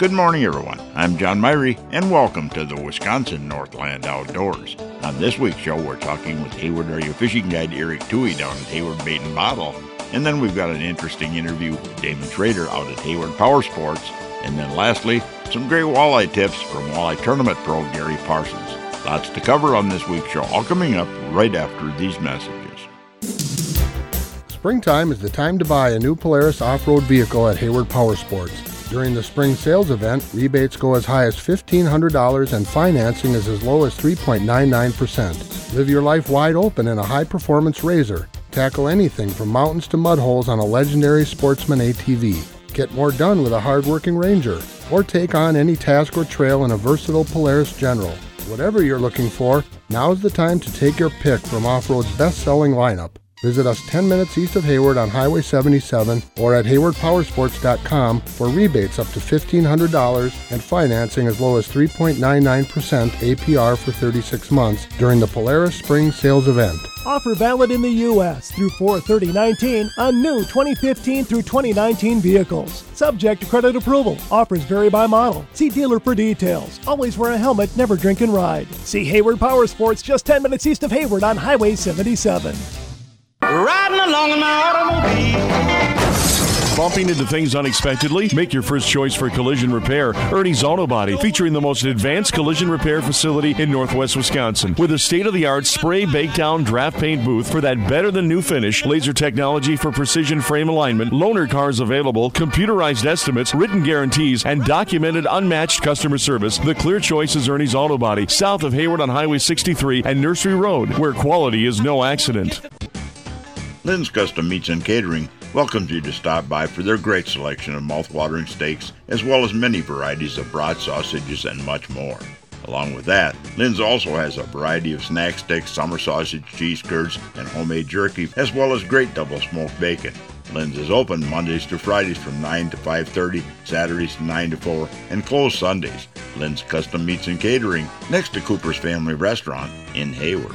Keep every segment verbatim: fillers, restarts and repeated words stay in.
Good morning, everyone. I'm John Myrie, and welcome to the Wisconsin Northland Outdoors. On this week's show, we're talking with Hayward Area Fishing Guide Eric Toohey down at Hayward Bait and Bottle. And then we've got an interesting interview with Damon Schrader out at Hayward Power Sports. And then lastly, some great walleye tips from Walleye Tournament Pro Gary Parsons. Lots to cover on this week's show, all coming up right after these messages. Springtime is the time to buy a new Polaris off-road vehicle at Hayward Power Sports. During the spring sales event, rebates go as high as fifteen hundred dollars and financing is as low as three point nine nine percent. Live your life wide open in a high-performance RZR. Tackle anything from mountains to mud holes on a legendary Sportsman A T V. Get more done with a hard-working Ranger. Or take on any task or trail in a versatile Polaris General. Whatever you're looking for, now's the time to take your pick from off-road's best-selling lineup. Visit us ten minutes east of Hayward on Highway seventy-seven or at hayward power sports dot com for rebates up to fifteen hundred dollars and financing as low as three point nine nine percent A P R for thirty-six months during the Polaris Spring Sales Event. Offer valid in the U S through four thirty nineteen on new twenty fifteen through twenty nineteen vehicles. Subject to credit approval. Offers vary by model. See dealer for details. Always wear a helmet, never drink and ride. See Hayward Power Sports just ten minutes east of Hayward on Highway seventy-seven. Riding along in my automobile. Bumping into things unexpectedly? Make your first choice for collision repair. Ernie's Auto Body, featuring the most advanced collision repair facility in northwest Wisconsin. With a state-of-the-art spray, bake down, draft paint booth for that better-than-new finish, laser technology for precision frame alignment, loaner cars available, computerized estimates, written guarantees, and documented unmatched customer service, the clear choice is Ernie's Auto Body, south of Hayward on Highway sixty-three and Nursery Road, where quality is no accident. Lynn's Custom Meats and Catering welcomes you to stop by for their great selection of mouth-watering steaks, as well as many varieties of broad sausages and much more. Along with that, Lynn's also has a variety of snack sticks, summer sausage, cheese curds, and homemade jerky, as well as great double-smoked bacon. Lynn's is open Mondays to Fridays from nine to five thirty, Saturdays from nine to four, and closed Sundays. Lynn's Custom Meats and Catering, next to Cooper's Family Restaurant in Hayward.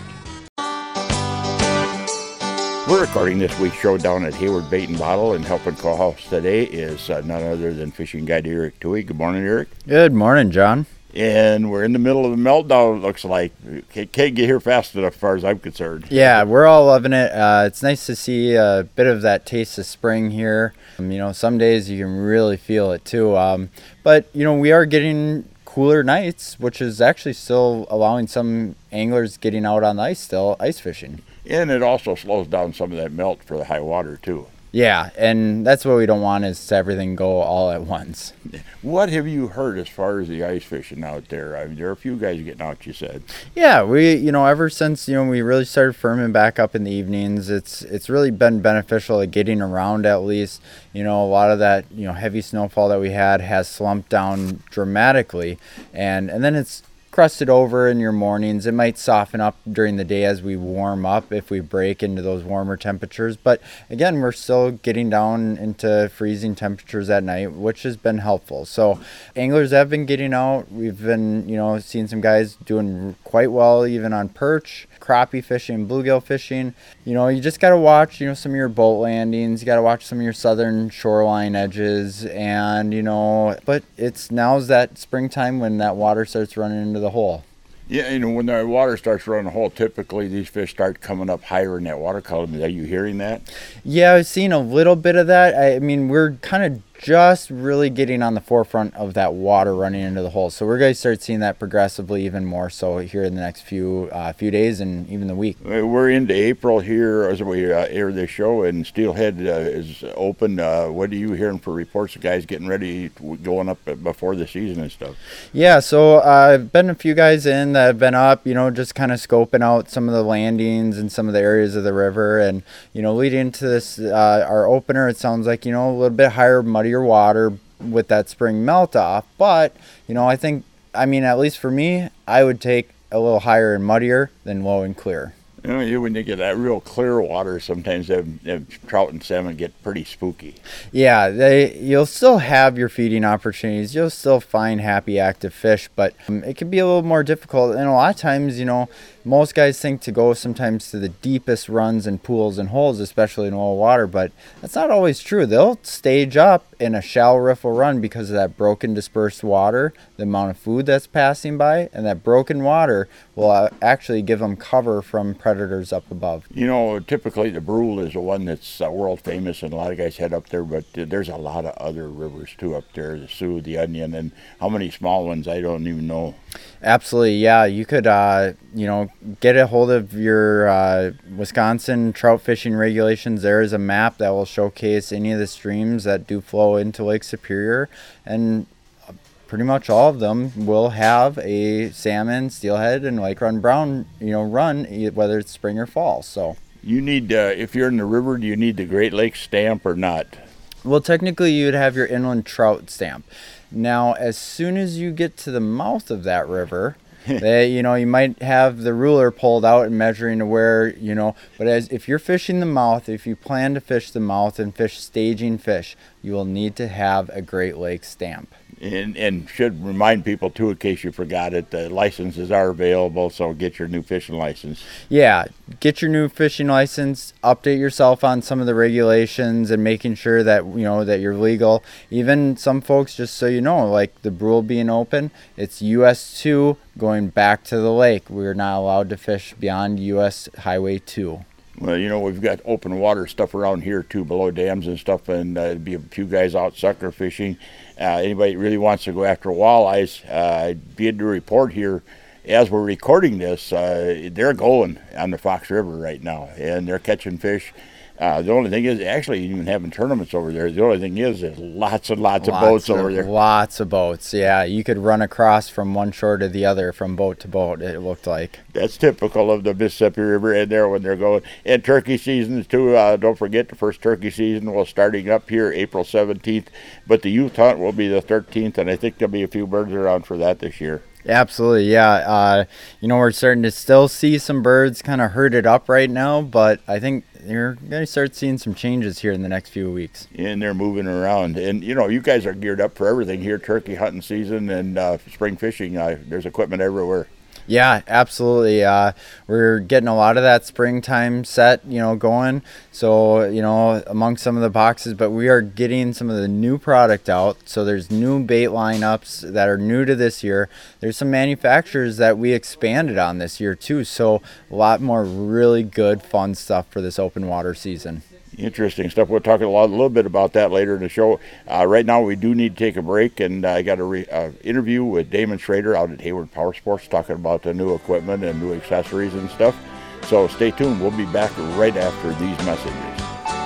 We're recording this week's show down at Hayward Bait and Bottle, and helping co-host today is uh, none other than fishing guide Eric Toohey. Good morning, Eric. Good morning, John. And we're in the middle of the meltdown, it looks like. Can't get here fast enough as far as I'm concerned. Yeah, we're all loving it. Uh, it's nice to see a bit of that taste of spring here. Um, you know, some days you can really feel it too. Um, but, you know, we are getting cooler nights, which is actually still allowing some anglers getting out on the ice still, ice fishing. And it also slows down some of that melt for the high water, too. Yeah, and that's what we don't want is to everything go all at once. What have you heard as far as the ice fishing out there? I mean, there are a few guys getting out, you said. Yeah, we, you know, ever since, you know, we really started firming back up in the evenings, it's it's really been beneficial at getting around at least. You know, a lot of that, you know, heavy snowfall that we had has slumped down dramatically, and, and then it's crusted over in your mornings. It might soften up during the day as we warm up if we break into those warmer temperatures. But again, we're still getting down into freezing temperatures at night, which has been helpful. So anglers have been getting out. We've been, you know, seeing some guys doing quite well even on perch, crappie fishing, bluegill fishing. You know, you just got to watch, you know, some of your boat landings. You got to watch some of your southern shoreline edges. And, you know, but it's now's that springtime when that water starts running into the hole. Yeah, you know, when the water starts running a hole, typically these fish start coming up higher in that water column. Are you hearing that? Yeah, I've seen a little bit of that. I mean, we're kind of just really getting on the forefront of that water running into the hole. So we're going to start seeing that progressively even more so here in the next few uh, few days and even the week. We're into April here as we uh, air this show, and Steelhead uh, is open. Uh, what are you hearing for reports of guys getting ready, going up before the season and stuff? Yeah, so I've uh, been a few guys in that have been up, you know, just kind of scoping out some of the landings and some of the areas of the river. And, you know, leading into this, uh, our opener, it sounds like, you know, a little bit higher, muddier water with that spring melt off. But, you know, I think, I mean, at least for me, I would take a little higher and muddier than low and clear. You know, you, when you get that real clear water, sometimes them, them trout and salmon get pretty spooky. Yeah, they you'll still have your feeding opportunities. You'll still find happy, active fish, but um, it can be a little more difficult. And a lot of times, you know, most guys think to go sometimes to the deepest runs and pools and holes, especially in oil water, but that's not always true. They'll stage up in a shallow riffle run because of that broken dispersed water, the amount of food that's passing by, and that broken water will uh, actually give them cover from predators up above. You know, typically the Brule is the one that's uh, world famous, and a lot of guys head up there, but uh, there's a lot of other rivers too up there, the Sioux, the Onion, and how many small ones I don't even know. Absolutely, yeah. You could, uh, you know, get a hold of your uh, Wisconsin trout fishing regulations. There is a map that will showcase any of the streams that do flow into Lake Superior, and pretty much all of them will have a salmon, steelhead, and lake run brown, you know, run, whether it's spring or fall. So you need, uh, if you're in the river, do you need the Great Lakes stamp or not? Well, technically, you'd have your inland trout stamp. Now, as soon as you get to the mouth of that river, they, you know, you might have the ruler pulled out and measuring to where, you know, but as if you're fishing the mouth, if you plan to fish the mouth and fish staging fish, you will need to have a Great Lakes stamp. And, and should remind people too, in case you forgot it, the licenses are available, so get your new fishing license. Yeah, get your new fishing license, update yourself on some of the regulations and making sure that, you know, that you're legal. Even some folks, just so you know, like the Brule being open, it's U S two going back to the lake. We're not allowed to fish beyond U S Highway two. Well, you know, we've got open water stuff around here too, below dams and stuff, and uh, there'll be a few guys out sucker fishing. Uh, anybody that really wants to go after walleyes, uh, I'd be able to report here, as we're recording this, uh, they're going on the Fox River right now, and they're catching fish. Uh, the only thing is, actually, even having tournaments over there, the only thing is there's lots and lots, lots of boats of, over there. Lots of boats, yeah. You could run across from one shore to the other from boat to boat, it looked like. That's typical of the Mississippi River in there when they're going. And turkey seasons, too. Uh, don't forget, the first turkey season will starting up here April seventeenth. But the youth hunt will be the thirteenth, and I think there'll be a few birds around for that this year. Absolutely, yeah. Uh, you know, we're starting to still see some birds kind of herded up right now, but I think you're going to start seeing some changes here in the next few weeks. And they're moving around. And, you know, you guys are geared up for everything here, turkey hunting season and uh, spring fishing. Uh, there's equipment everywhere. Yeah, absolutely. Uh, we're getting a lot of that springtime set, you know, going. So, you know, among some of the boxes, but we are getting some of the new product out. So there's new bait lineups that are new to this year. There's some manufacturers that we expanded on this year too. So a lot more really good, fun stuff for this open water season. Interesting stuff. We'll talk a, lot, a little bit about that later in the show. Uh, right now, we do need to take a break, and uh, I got an re- uh, interview with Damon Schrader out at Hayward Power Sports talking about the new equipment and new accessories and stuff. So stay tuned. We'll be back right after these messages.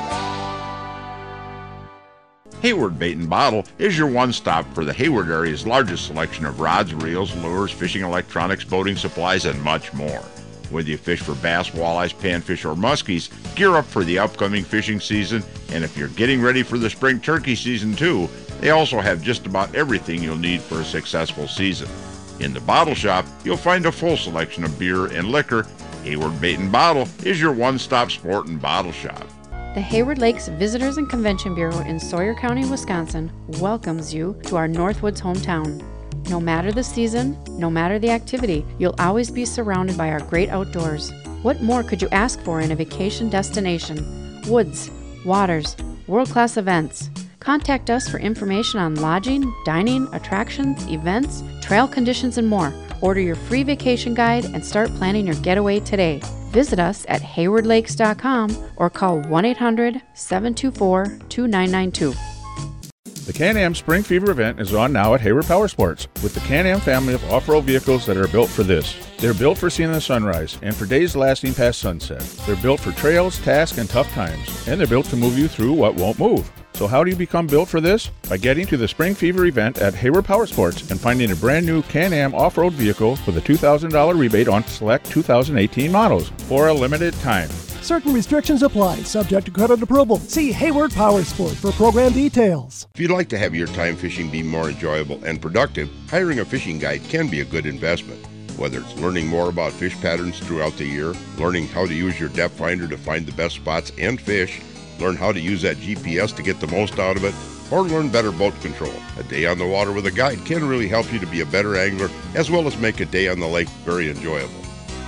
Hayward Bait and Bottle is your one-stop for the Hayward area's largest selection of rods, reels, lures, fishing electronics, boating supplies, and much more. Whether you fish for bass, walleyes, panfish, or muskies, gear up for the upcoming fishing season. And if you're getting ready for the spring turkey season too, they also have just about everything you'll need for a successful season. In the bottle shop, you'll find a full selection of beer and liquor. Hayward Bait and Bottle is your one-stop sport and bottle shop. The Hayward Lakes Visitors and Convention Bureau in Sawyer County, Wisconsin welcomes you to our Northwoods hometown. No matter the season, no matter the activity, you'll always be surrounded by our great outdoors. What more could you ask for in a vacation destination? Woods, waters, world-class events. Contact us for information on lodging, dining, attractions, events, trail conditions, and more. Order your free vacation guide and start planning your getaway today. Visit us at hayward lakes dot com or call one eight hundred, seven two four, two nine nine two. The Can-Am Spring Fever event is on now at Hayward Power Sports with the Can-Am family of off-road vehicles that are built for this. They're built for seeing the sunrise and for days lasting past sunset. They're built for trails, tasks, and tough times, and they're built to move you through what won't move. So how do you become built for this? By getting to the Spring Fever event at Hayward Power Sports and finding a brand new Can-Am off-road vehicle with a two thousand dollars rebate on select two thousand eighteen models for a limited time. Certain restrictions apply, subject to credit approval. See Hayward Power Sports for program details. If you'd like to have your time fishing be more enjoyable and productive, hiring a fishing guide can be a good investment. Whether it's learning more about fish patterns throughout the year, learning how to use your depth finder to find the best spots and fish, learn how to use that G P S to get the most out of it, or learn better boat control. A day on the water with a guide can really help you to be a better angler, as well as make a day on the lake very enjoyable.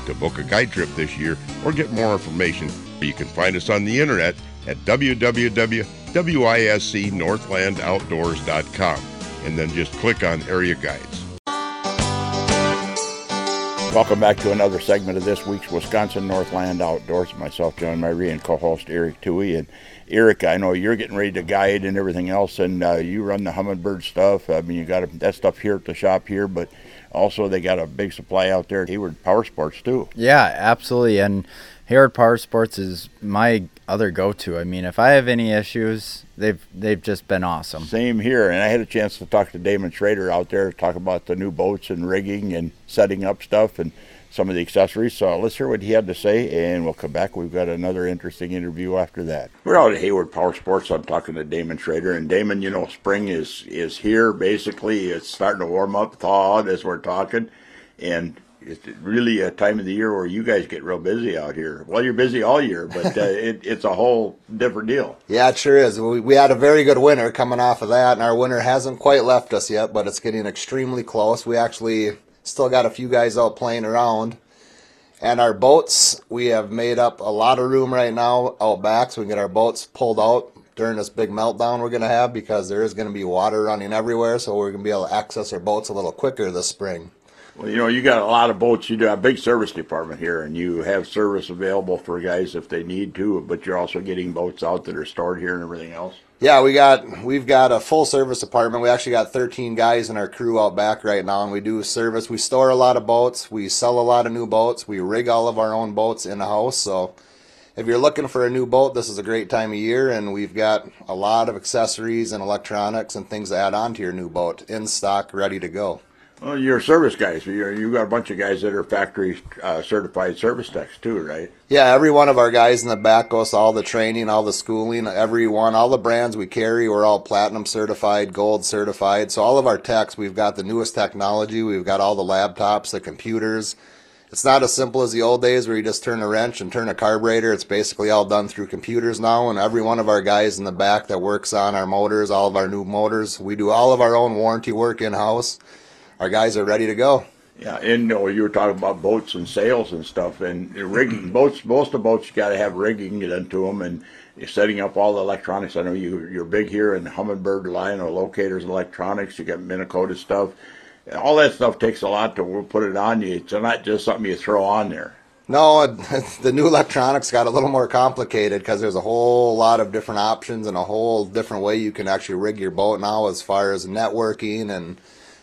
To book a guide trip this year or get more information, you can find us on the internet at w w w dot wisc northland outdoors dot com and then just click on Area Guides. Welcome back to another segment of this week's Wisconsin Northland Outdoors. Myself, John Myrie, and co-host Eric Toohey. And Eric, I know you're getting ready to guide and everything else, and uh, you run the Humminbird stuff. I mean, you got that stuff here at the shop here, but also they got a big supply out there at Hayward Power Sports too. Yeah, absolutely. And Hayward Power Sports is my other go-to. I mean, if I have any issues, they've they've just been awesome. Same here. And I had a chance to talk to Damon Schrader out there, talk about the new boats and rigging and setting up stuff and some of the accessories. So let's hear what he had to say, and we'll come back. We've got another interesting interview after that. We're out at Hayward Power Sports. I'm talking to Damon Schrader. And Damon, you know, spring is, is here. Basically, it's starting to warm up, thaw out as we're talking. And it's really a time of the year where you guys get real busy out here. Well, you're busy all year, but uh, it, it's a whole different deal. Yeah, it sure is. We, we had a very good winter coming off of that, and our winter hasn't quite left us yet, but it's getting extremely close. We actually still got a few guys out playing around. And our boats, we have made up a lot of room right now out back, so we can get our boats pulled out during this big meltdown we're going to have, because there is going to be water running everywhere, so we're going to be able to access our boats a little quicker this spring. Well, you know, you got a lot of boats. You do have a big service department here, and you have service available for guys if they need to, but you're also getting boats out that are stored here and everything else. Yeah, we got, we've got a full service department. We actually got thirteen guys in our crew out back right now, and we do service. We store a lot of boats. We sell a lot of new boats. We rig all of our own boats in-house, so if you're looking for a new boat, this is a great time of year, and we've got a lot of accessories and electronics and things to add on to your new boat in stock, ready to go. Well, you're service guys. You're, you got a bunch of guys that are factory uh, certified service techs too, right? Yeah, every one of our guys in the back goes all the training, all the schooling, every one, all the brands we carry, we're all platinum certified, gold certified. So all of our techs, we've got the newest technology. We've got all the laptops, the computers. It's not as simple as the old days where you just turn a wrench and turn a carburetor. It's basically all done through computers now, and every one of our guys in the back that works on our motors, all of our new motors, we do all of our own warranty work in-house. Our guys are ready to go. Yeah, and you know, you were talking about boats and sails and stuff, and rigging. boats, most of the boats, you got to have rigging into them, and you're setting up all the electronics. I know you, you're big here in the Humminbird line of locators, electronics. You got Minn Kota stuff. All that stuff takes a lot to we'll put it on you. It's not just something you throw on there. No, the new electronics got a little more complicated because there's a whole lot of different options and a whole different way you can actually rig your boat now as far as networking and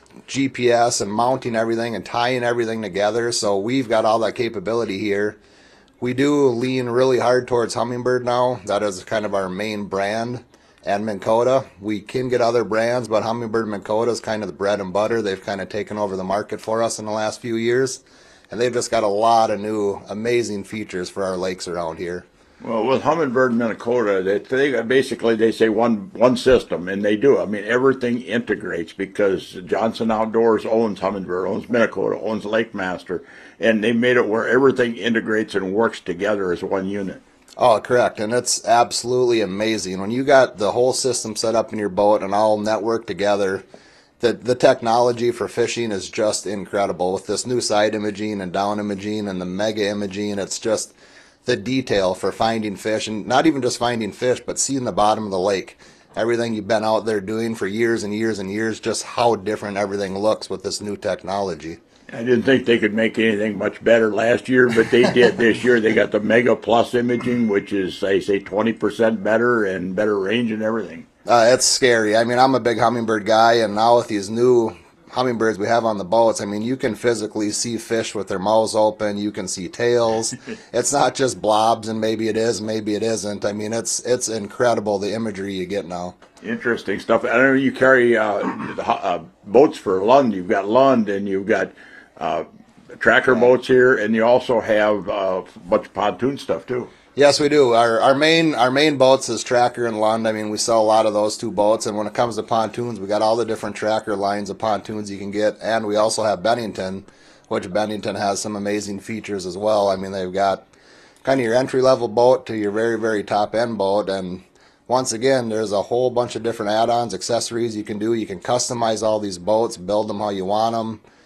G P S and mounting everything and tying everything together. So we've got all that capability here. We do lean really hard towards Humminbird now. That is kind of our main brand. And Minn Kota. We can get other brands, but Humminbird and Minn Kota is kind of the bread and butter. They've kind of taken over the market for us in the last few years. And they've just got a lot of new amazing features for our lakes around here. Well, with Humminbird and Minn Kota, they, they basically they say one one system, and they do. I mean, everything integrates because Johnson Outdoors owns Humminbird, owns Minn Kota, owns Lake Master, and they made it where everything integrates and works together as one unit. Oh, correct, and it's absolutely amazing when you got the whole system set up in your boat and all networked together. The the technology for fishing is just incredible with this new side imaging and down imaging and the mega imaging. It's just the detail for finding fish, and not even just finding fish, but seeing the bottom of the lake. Everything you've been out there doing for years and years and years, just how different everything looks with this new technology. I didn't think they could make anything much better last year, but they did this year. They got the Mega Plus imaging, which is, they say, twenty percent better and better range and everything. Uh, it's scary. I mean, I'm a big Humminbird guy, and now with these new Humminbirds we have on the boats, I mean, you can physically see fish with their mouths open. You can see tails. It's not just blobs, and maybe it is, maybe it isn't. I mean, it's it's incredible the imagery you get now. Interesting stuff. I know you carry uh, uh, boats for Lund. You've got Lund, and you've got uh, tracker boats here, and you also have uh, a bunch of pontoon stuff too. Yes, we do. Our our main our main boats is Tracker and Lund. I mean, we sell a lot of those two boats. And when it comes to pontoons, we got all the different Tracker lines of pontoons you can get. And we also have Bennington, which Bennington has some amazing features as well. I mean, they've got kind of your entry-level boat to your very, very top-end boat. And once again, there's a whole bunch of different add-ons, accessories you can do. You can customize all these boats, build them how you want them.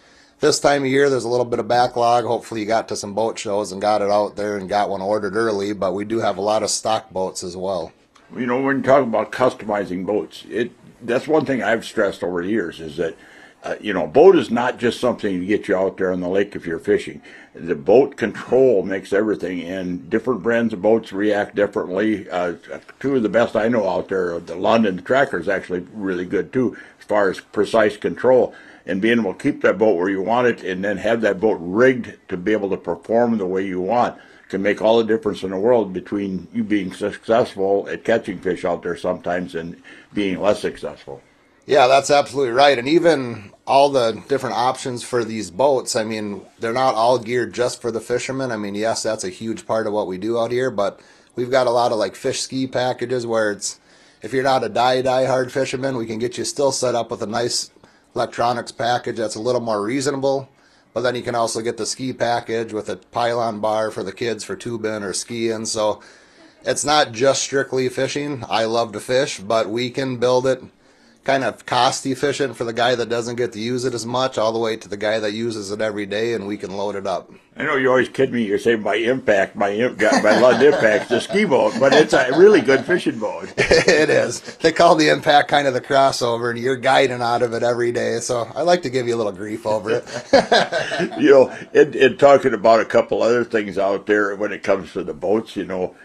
this time of year, there's a little bit of backlog. Hopefully you got to some boat shows and got it out there and got one ordered early, but we do have a lot of stock boats as well. You know, when you talk about customizing boats, it that's one thing I've stressed over the years is that, uh, you know, a boat is not just something to get you out there on the lake if you're fishing. The boat control makes everything, and different brands of boats react differently. Uh, two of the best I know out there, the London Tracker is actually really good too, as far as precise control. And being able to keep that boat where you want it and then have that boat rigged to be able to perform the way you want can make all the difference in the world between you being successful at catching fish out there sometimes and being less successful. Yeah, that's absolutely right. And even all the different options for these boats, I mean, they're not all geared just for the fishermen. I mean, yes, that's a huge part of what we do out here, but we've got a lot of like fish ski packages where it's, if you're not a die die hard fisherman, we can get you still set up with a nice electronics package that's a little more reasonable. But then you can also get the ski package with a pylon bar for the kids for tubing or skiing. So it's not just strictly fishing. I love to fish, but we can build it kind of cost efficient for the guy that doesn't get to use it as much, all the way to the guy that uses it every day, and we can load it up. I know you always kid me. You're saying my Impact, my my Lund Impact's a ski boat, but it's a really good fishing boat. It is. They call the Impact kind of the crossover, and you're guiding out of it every day. So I like to give you a little grief over it. You know, in, in talking about a couple other things out there when it comes to the boats, you know,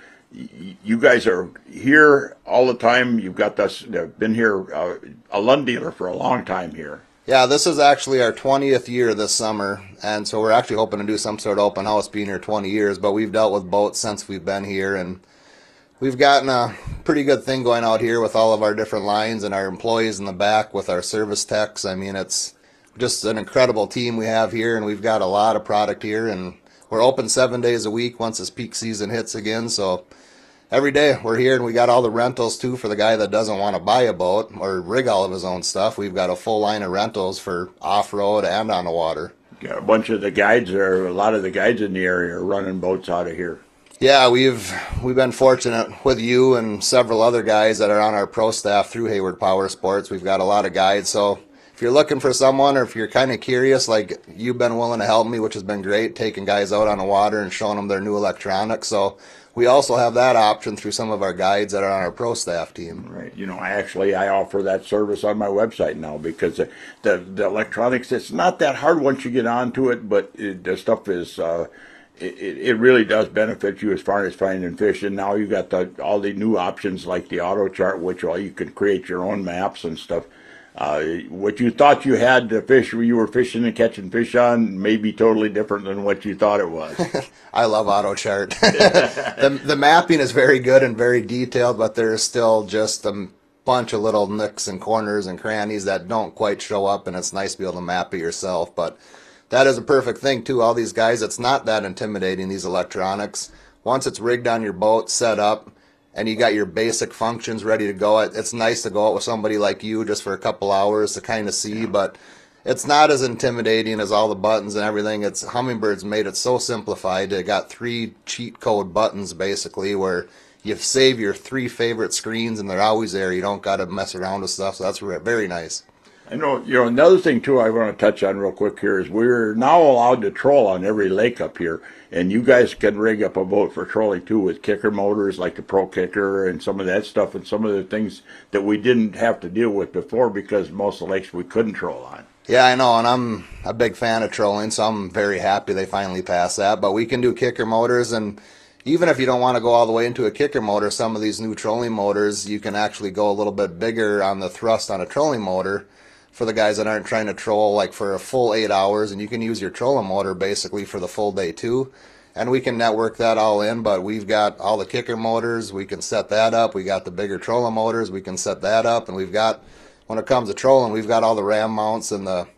you guys are here all the time. You've got this, been here, uh, a Lund dealer for a long time here. Yeah, this is actually our twentieth year this summer, and so we're actually hoping to do some sort of open house being here twenty years, but we've dealt with boats since we've been here, and we've gotten a pretty good thing going out here with all of our different lines and our employees in the back with our service techs. I mean, it's just an incredible team we have here, and we've got a lot of product here, and we're open seven days a week once this peak season hits again, so every day we're here, and we got all the rentals too for the guy that doesn't want to buy a boat or rig all of his own stuff. We've got a full line of rentals for off-road and on the water. Got a bunch of the guides there, a lot of the guides in the area are running boats out of here. Yeah, we've we've been fortunate with you and several other guys that are on our pro staff through Hayward Power Sports. We've got a lot of guides, so if you're looking for someone, or if you're kind of curious, like you've been willing to help me, which has been great, taking guys out on the water and showing them their new electronics. So we also have that option through some of our guides that are on our pro staff team. Right. You know, I actually, I offer that service on my website now because the, the, the electronics, it's not that hard once you get onto it, but it, the stuff is, uh, it, it really does benefit you as far as finding fish. And now you got the, all the new options like the auto chart, which well, you can create your own maps and stuff. Uh, what you thought you had the fish you were fishing and catching fish on may be totally different than what you thought it was. I love AutoChart. the, the mapping is very good and very detailed, but there's still just a bunch of little nooks and corners and crannies that don't quite show up, and it's nice to be able to map it yourself. But that is a perfect thing, too. All these guys, it's not that intimidating, these electronics. Once it's rigged on your boat, set up, and you got your basic functions ready to go, it's nice to go out with somebody like you just for a couple hours to kind of see, but it's not as intimidating as all the buttons and everything. It's Hummingbird's made it so simplified. They got three cheat code buttons basically where you save your three favorite screens and they're always there. You don't got to mess around with stuff, so that's very nice. I know, you know, another thing too I want to touch on real quick here is we're now allowed to troll on every lake up here, and you guys can rig up a boat for trolling too with kicker motors like the Pro Kicker and some of that stuff and some of the things that we didn't have to deal with before because most of the lakes we couldn't troll on. Yeah, I know, and I'm a big fan of trolling, so I'm very happy they finally passed that. But we can do kicker motors, and even if you don't want to go all the way into a kicker motor, some of these new trolling motors, you can actually go a little bit bigger on the thrust on a trolling motor for the guys that aren't trying to troll like for a full eight hours, and you can use your trolling motor basically for the full day too. And we can network that all in, but we've got all the kicker motors, we can set that up. We got the bigger trolling motors, we can set that up, and we've got, when it comes to trolling, we've got all the ram mounts and the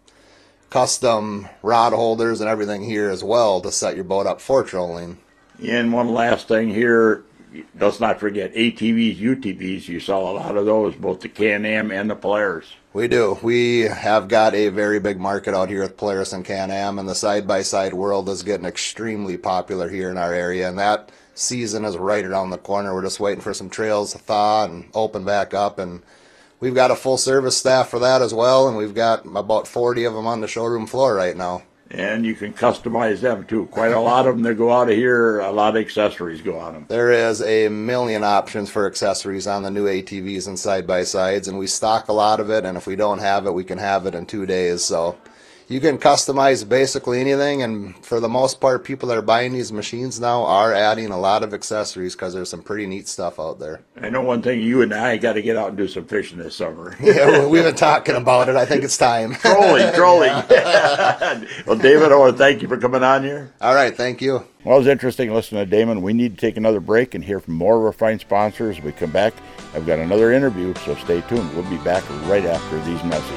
custom rod holders and everything here as well to set your boat up for trolling. And one last thing here, let's not forget A T Vs, U T Vs. You saw a lot of those, both the Can-Am and the Polaris. We do. We have got a very big market out here with Polaris and Can-Am, and the side-by-side world is getting extremely popular here in our area, and that season is right around the corner. We're just waiting for some trails to thaw and open back up, and we've got a full service staff for that as well, and we've got about forty of them on the showroom floor right now. And you can customize them too. Quite a lot of them that go out of here, a lot of accessories go on them. There is a million options for accessories on the new A T Vs and side-by-sides, and we stock a lot of it, and if we don't have it, we can have it in two days. So you can customize basically anything, and for the most part, people that are buying these machines now are adding a lot of accessories because there's some pretty neat stuff out there. I know one thing, you and I got to get out and do some fishing this summer. Yeah, we've been talking about it. I think it's time. Trolling, trolling. Well, David, I want to thank you for coming on here. All right, thank you. Well, it was interesting listening to Damon. We need to take another break and hear from more of our fine sponsors. As we come back, I've got another interview, so stay tuned. We'll be back right after these messages.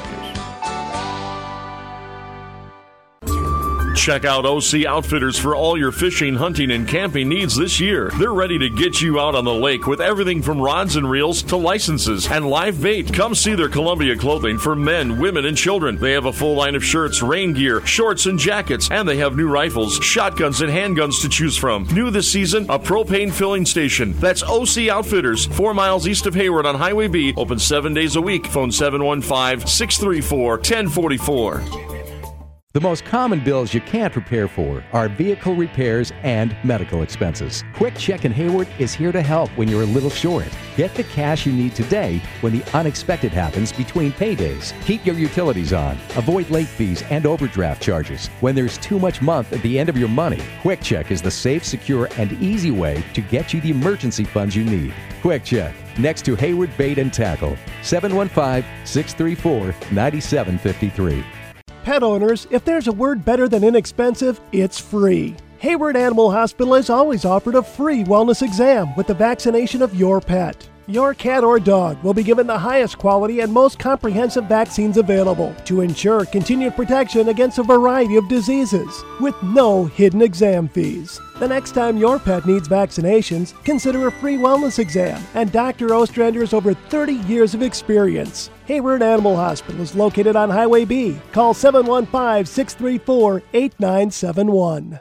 Check out O C Outfitters for all your fishing, hunting, and camping needs this year. They're ready to get you out on the lake with everything from rods and reels to licenses and live bait. Come see their Columbia clothing for men, women, and children. They have a full line of shirts, rain gear, shorts, and jackets, and they have new rifles, shotguns, and handguns to choose from. New this season, a propane filling station. That's O C Outfitters, four miles east of Hayward on Highway B, open seven days a week. Phone seven one five, six three four, one zero four four. The most common bills you can't prepare for are vehicle repairs and medical expenses. Quick Check in Hayward is here to help when you're a little short. Get the cash you need today when the unexpected happens between paydays. Keep your utilities on. Avoid late fees and overdraft charges. When there's too much month at the end of your money, Quick Check is the safe, secure, and easy way to get you the emergency funds you need. Quick Check, next to Hayward Bait and Tackle, seven one five, six three four, nine seven five three. Pet owners, if there's a word better than inexpensive, it's free. Hayward Animal Hospital has always offered a free wellness exam with the vaccination of your pet. Your cat or dog will be given the highest quality and most comprehensive vaccines available to ensure continued protection against a variety of diseases with no hidden exam fees. The next time your pet needs vaccinations, consider a free wellness exam and Doctor Ostrander's over thirty years of experience. Hayward Animal Hospital is located on Highway B. Call seven one five, six three four, eight nine seven one.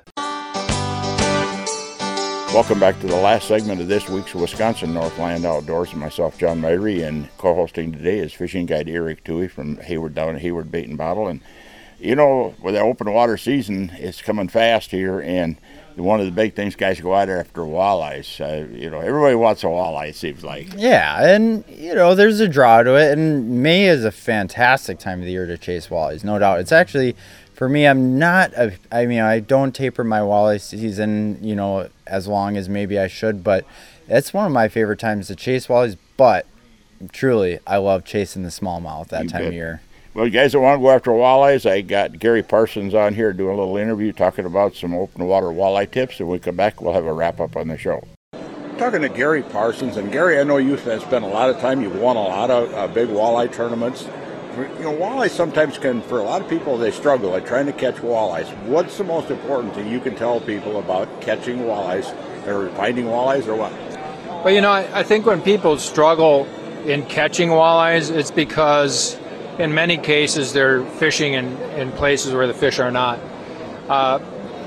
Welcome back to the last segment of this week's Wisconsin Northland Outdoors. And myself, John Myrie, and co-hosting today is fishing guide Eric Toohey from Hayward down at Hayward Bait and Bottle. And, you know, with the open water season, it's coming fast here, and one of the big things guys go out after walleyes. Uh, you know, everybody wants a walleye, it seems like. Yeah, and, you know, there's a draw to it, and May is a fantastic time of the year to chase walleyes, no doubt. It's actually... For me, I'm not, a, I mean, I don't taper my walleye season, you know, as long as maybe I should, but it's one of my favorite times to chase walleyes, but truly, I love chasing the smallmouth that You time bet. of year. Well, you guys that want to go after walleyes, I got Gary Parsons on here doing a little interview talking about some open water walleye tips, and when we come back, we'll have a wrap-up on the show. Talking to Gary Parsons, and Gary, I know you've spent a lot of time, you've won a lot of uh, big walleye tournaments. You know, walleyes sometimes can, for a lot of people, they struggle at trying to catch walleyes. What's the most important thing you can tell people about catching walleyes, or finding walleyes, or what? Well, you know, I, I think when people struggle in catching walleyes, it's because in many cases they're fishing in, in places where the fish are not. Uh,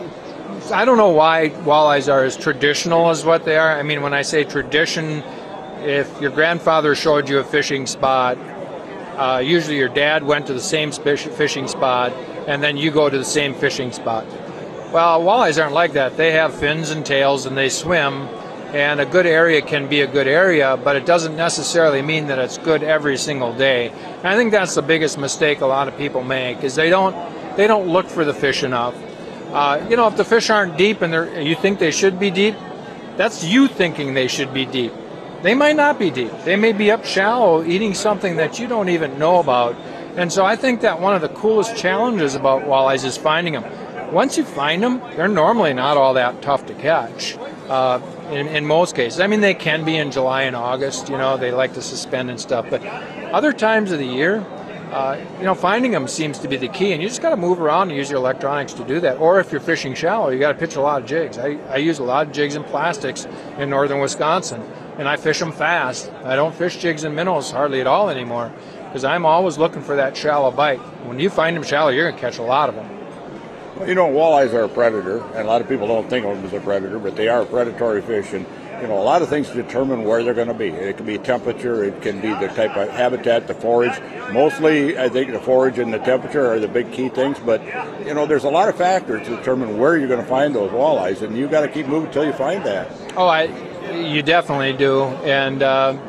I don't know why walleyes are as traditional as what they are. I mean, when I say tradition, if your grandfather showed you a fishing spot, Uh, usually your dad went to the same fishing spot, and then you go to the same fishing spot. Well, walleyes aren't like that. They have fins and tails, and they swim, and a good area can be a good area, but it doesn't necessarily mean that it's good every single day. And I think that's the biggest mistake a lot of people make, is they don't they don't look for the fish enough. Uh, you know, if the fish aren't deep and they're, you think they should be deep, that's you thinking they should be deep. They might not be deep. They may be up shallow eating something that you don't even know about. And so I think that one of the coolest challenges about walleyes is finding them. Once you find them, they're normally not all that tough to catch uh, in, in most cases. I mean, they can be in July and August. You know, they like to suspend and stuff. But other times of the year, uh, you know, finding them seems to be the key. And you just got to move around and use your electronics to do that. Or if you're fishing shallow, you got to pitch a lot of jigs. I, I use a lot of jigs and plastics in northern Wisconsin. And I fish them fast. I don't fish jigs and minnows hardly at all anymore because I'm always looking for that shallow bite. When you find them shallow, you're going to catch a lot of them. Well, you know, walleyes are a predator, and a lot of people don't think of them as a predator, but they are a predatory fish. And you know, a lot of things determine where they're going to be. It can be temperature, it can be the type of habitat, the forage. Mostly, I think the forage and the temperature are the big key things, but, you know, there's a lot of factors to determine where you're going to find those walleyes, and you've got to keep moving until you find that. Oh, I, you definitely do, and uh,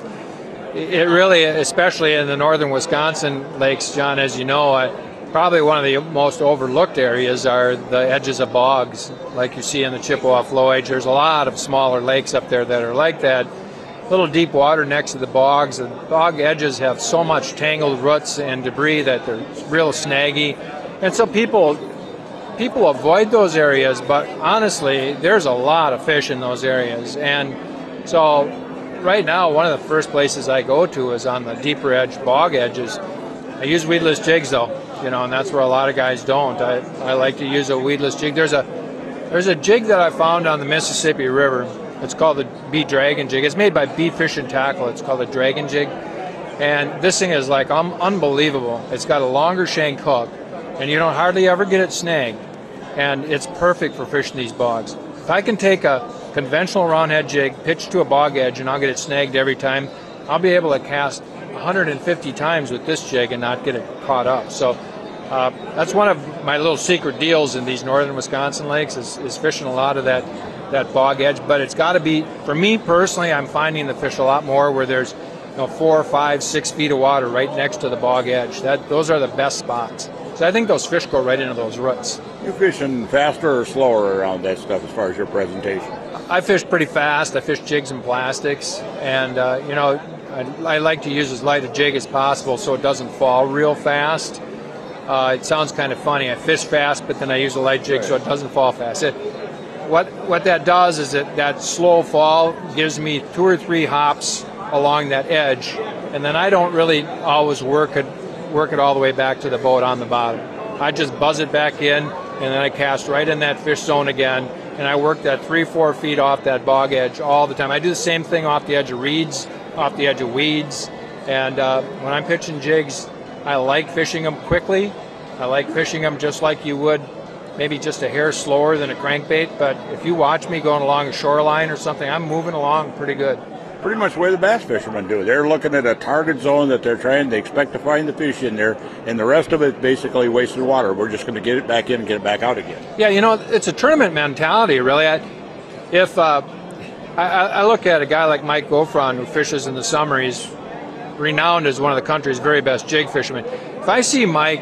it really, especially in the northern Wisconsin lakes, John, as you know, I, probably one of the most overlooked areas are the edges of bogs, like you see in the Chippewa flowage. There's a lot of smaller lakes up there that are like that. Little deep water next to the bogs. The bog edges have so much tangled roots and debris that they're real snaggy. And so people people avoid those areas, but honestly, there's a lot of fish in those areas. And so right now, one of the first places I go to is on the deeper edge bog edges. I use weedless jigs though. You know, and that's where a lot of guys don't. I, I like to use a weedless jig. There's a there's a jig that I found on the Mississippi River. It's called the Bee Dragon jig. It's made by Bee Fish and Tackle. It's called a Dragon jig. And this thing is like um, unbelievable. It's got a longer shank hook, and you don't hardly ever get it snagged. And it's perfect for fishing these bogs. If I can take a conventional round head jig, pitch to a bog edge, and I'll get it snagged every time, I'll be able to cast one hundred fifty times with this jig and not get it caught up. So uh, that's one of my little secret deals in these northern Wisconsin lakes is, is fishing a lot of that that bog edge. But it's got to be, for me personally, I'm finding the fish a lot more where there's you know four, five, six feet of water right next to the bog edge. That those are the best spots. So I think those fish go right into those roots. You're fishing faster or slower around that stuff as far as your presentation? I fish pretty fast. I fish jigs and plastics, and uh, you know. I, I like to use as light a jig as possible so it doesn't fall real fast. Uh, it sounds kind of funny. I fish fast, but then I use a light jig so it doesn't fall fast. It, what what that does is that that slow fall gives me two or three hops along that edge, and then I don't really always work it work it all the way back to the boat on the bottom. I just buzz it back in, and then I cast right in that fish zone again, and I work that three, four feet off that bog edge all the time. I do the same thing off the edge of reeds, off the edge of weeds, and uh, when I'm pitching jigs, I like fishing them quickly. I like fishing them just like you would maybe just a hair slower than a crankbait, but if you watch me going along a shoreline or something, I'm moving along pretty good. Pretty much the way the bass fishermen do. They're looking at a target zone that they're trying, they expect to find the fish in there, and the rest of it basically wasted water. We're just going to get it back in and get it back out again. Yeah, you know, it's a tournament mentality, really. I, if uh, I, I look at a guy like Mike Gofron, who fishes in the summer, he's renowned as one of the country's very best jig fishermen. If I see Mike,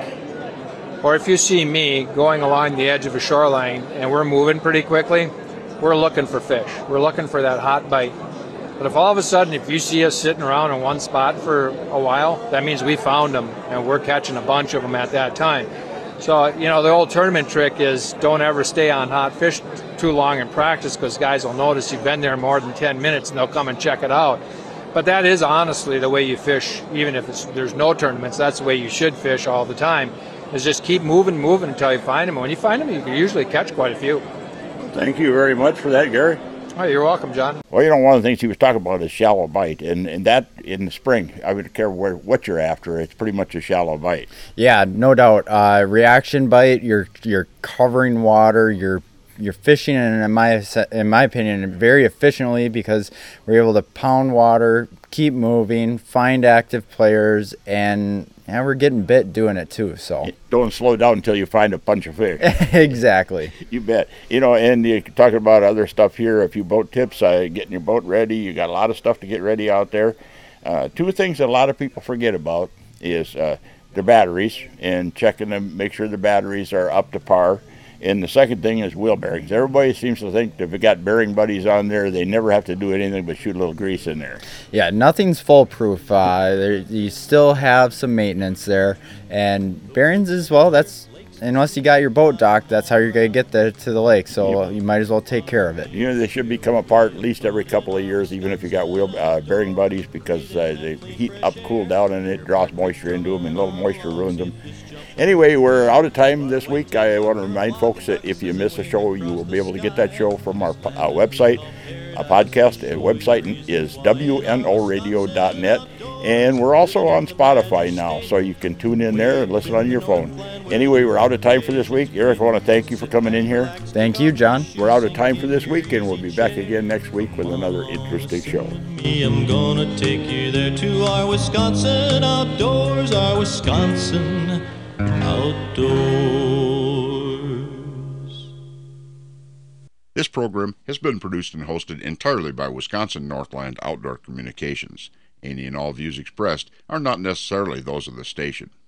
or if you see me going along the edge of a shoreline and we're moving pretty quickly, we're looking for fish. We're looking for that hot bite. But if all of a sudden, if you see us sitting around in one spot for a while, that means we found them and we're catching a bunch of them at that time. So, you know, the old tournament trick is don't ever stay on hot fish too long in practice, because guys will notice you've been there more than ten minutes and they'll come and check it out. But that is honestly the way you fish, even if it's, there's no tournaments. That's the way you should fish all the time, is just keep moving, moving until you find them. And when you find them, you can usually catch quite a few. Thank you very much for that, Gary. Oh, you're welcome, John. Well, you know, one of the things he was talking about is shallow bite, and, and that in the spring, I wouldn't care where what you're after. It's pretty much a shallow bite. Yeah, no doubt. Uh, reaction bite. You're you're covering water. You're you're fishing, and in my in my opinion, very efficiently, because we're able to pound water, keep moving, find active players, and yeah, we're getting bit doing it too. So don't slow down until you find a bunch of fish. Exactly. You bet. You know, and you're talking about other stuff here. A few boat tips. Uh, getting your boat ready. You got a lot of stuff to get ready out there. Uh, two things that a lot of people forget about is uh, their batteries, and checking them, make sure the batteries are up to par. And the second thing is wheel bearings. Everybody seems to think that if you got bearing buddies on there, they never have to do anything but shoot a little grease in there. Yeah, nothing's foolproof. Uh, there, you still have some maintenance there. And bearings as well, that's, unless you got your boat docked, that's how you're going to get there to the lake. So yep. You might as well take care of it. You know, they should become apart at least every couple of years, even if you got wheel uh, bearing buddies, because uh, they heat up, cool down, and it draws moisture into them, and a little moisture ruins them. Anyway, we're out of time this week. I want to remind folks that if you miss a show, you will be able to get that show from our uh, website. A podcast uh, website is W N O radio dot net. And we're also on Spotify now, so you can tune in there and listen on your phone. Anyway, we're out of time for this week. Eric, I want to thank you for coming in here. Thank you, John. We're out of time for this week, and we'll be back again next week with another interesting show. I'm gonna take you there to our Wisconsin outdoors, our Wisconsin outdoors. This program has been produced and hosted entirely by Wisconsin Northland Outdoor Communications. Any and all views expressed are not necessarily those of the station.